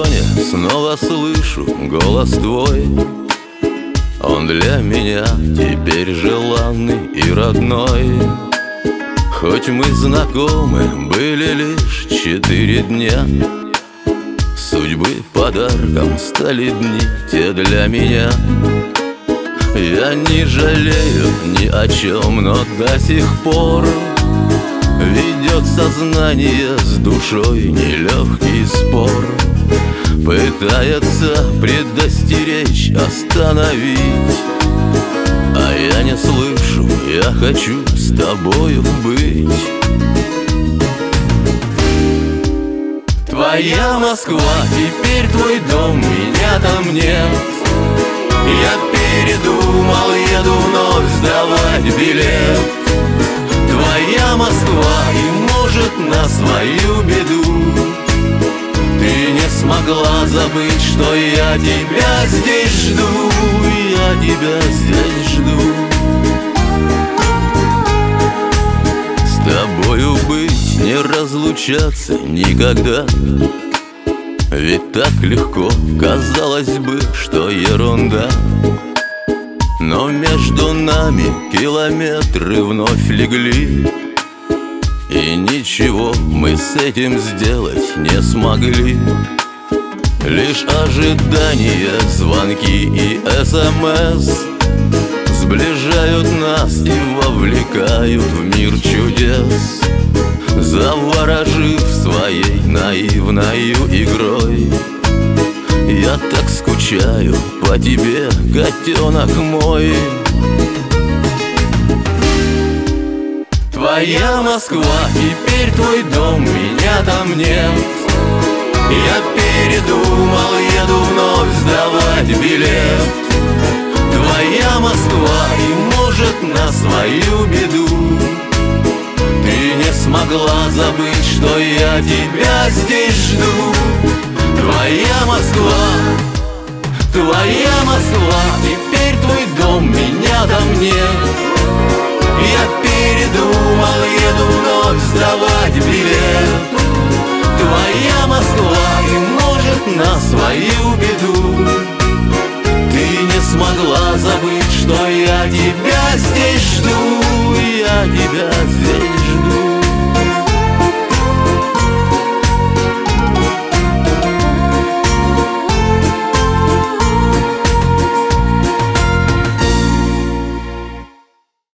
телефоне снова слышу голос твой. Он для меня теперь желанный и родной. Хоть мы знакомы были лишь 4 дня, судьбы подарком стали дни те для меня. Я не жалею ни о чем, но до сих пор ведет сознание с душой нелегкий спор. Пытается предостеречь, остановить, а я не слышу, я хочу с тобою быть. Твоя Москва, теперь твой дом, меня там нет. Я передумал, еду вновь сдавать билет. Твоя Москва, и может на свою беду ты не смогла забыть, что я тебя здесь жду. Я тебя здесь жду. С тобою быть, не разлучаться никогда. Ведь так легко, казалось бы, что ерунда. Но между нами километры вновь легли, и ничего мы с этим сделать не смогли. Лишь ожидание, звонки и СМС сближают нас и вовлекают в мир чудес, заворожив своей наивною игрой. Я так скучаю по тебе, котенок мой. Твоя Москва, теперь твой дом, меня там нет. Я передумал, еду вновь сдавать билет. Твоя Москва, и может на свою беду ты не смогла забыть, что я тебя здесь жду. Твоя Москва, теперь твой дом, меня там нет. Я передумал, еду вновь сдавать билет. Твоя Москва, и может на свою беду ты не смогла забыть, что я тебя здесь жду. Я тебя здесь